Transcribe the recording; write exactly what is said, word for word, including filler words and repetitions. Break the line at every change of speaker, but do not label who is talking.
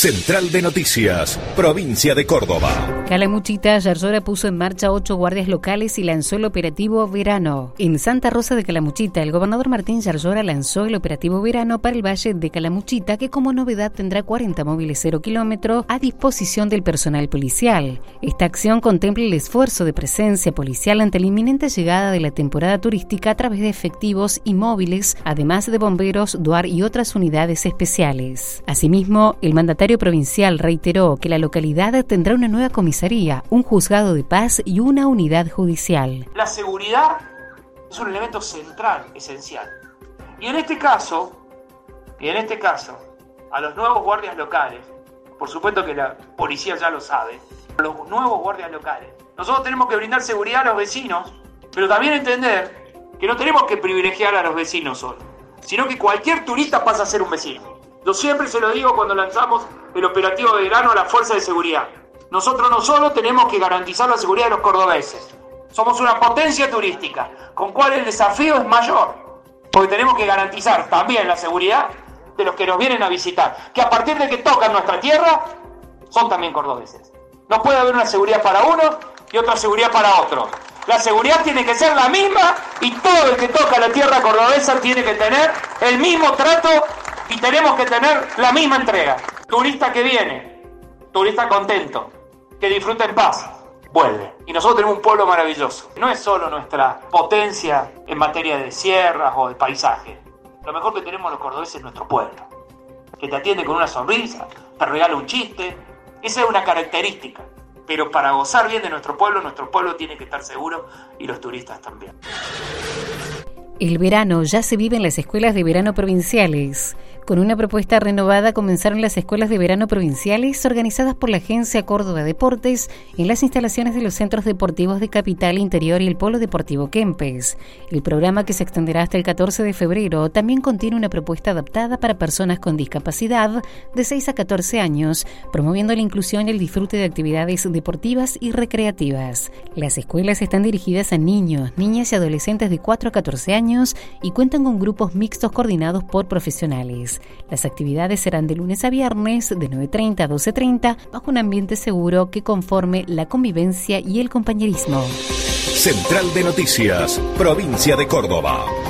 Central de Noticias, provincia de Córdoba.
Calamuchita, Yarzora puso en marcha ocho guardias locales y lanzó el operativo Verano. En Santa Rosa de Calamuchita, el gobernador Martín Yarzora lanzó el operativo Verano para el Valle de Calamuchita, que como novedad tendrá cuarenta móviles cero kilómetros a disposición del personal policial. Esta acción contempla el esfuerzo de presencia policial ante la inminente llegada de la temporada turística a través de efectivos y móviles, además de bomberos, DUAR y otras unidades especiales. Asimismo, el mandatario provincial reiteró que la localidad tendrá una nueva comisaría, un juzgado de paz y una unidad judicial.
La seguridad es un elemento central, esencial. Y en este caso, y en este caso, a los nuevos guardias locales, por supuesto que la policía ya lo sabe, los nuevos guardias locales, nosotros tenemos que brindar seguridad a los vecinos, pero también entender que no tenemos que privilegiar a los vecinos solo, sino que cualquier turista pasa a ser un vecino. Yo siempre se lo digo cuando lanzamos el operativo de verano a la fuerza de seguridad. Nosotros no solo tenemos que garantizar la seguridad de los cordobeses, somos una potencia turística, con cual el desafío es mayor, porque tenemos que garantizar también la seguridad de los que nos vienen a visitar, que a partir de que tocan nuestra tierra, son también cordobeses. No puede haber una seguridad para uno y otra seguridad para otro. La seguridad tiene que ser la misma y todo el que toca la tierra cordobesa tiene que tener el mismo trato y tenemos que tener la misma entrega. Turista que viene, turista contento, que disfruta en paz, vuelve. Y nosotros tenemos un pueblo maravilloso. No es solo nuestra potencia en materia de sierras o de paisaje. Lo mejor que tenemos los cordobeses es nuestro pueblo, que te atiende con una sonrisa, te regala un chiste. Esa es una característica. Pero para gozar bien de nuestro pueblo, nuestro pueblo tiene que estar seguro y los turistas también.
El verano ya se vive en las escuelas de verano provinciales. Con una propuesta renovada comenzaron las escuelas de verano provinciales organizadas por la Agencia Córdoba Deportes en las instalaciones de los centros deportivos de Capital Interior y el Polo Deportivo Kempes. El programa, que se extenderá hasta el catorce de febrero, también contiene una propuesta adaptada para personas con discapacidad de seis a catorce años, promoviendo la inclusión y el disfrute de actividades deportivas y recreativas. Las escuelas están dirigidas a niños, niñas y adolescentes de cuatro a catorce años y cuentan con grupos mixtos coordinados por profesionales. Las actividades serán de lunes a viernes de nueve treinta a doce treinta bajo un ambiente seguro que conforme la convivencia y el compañerismo.
Central de Noticias, provincia de Córdoba.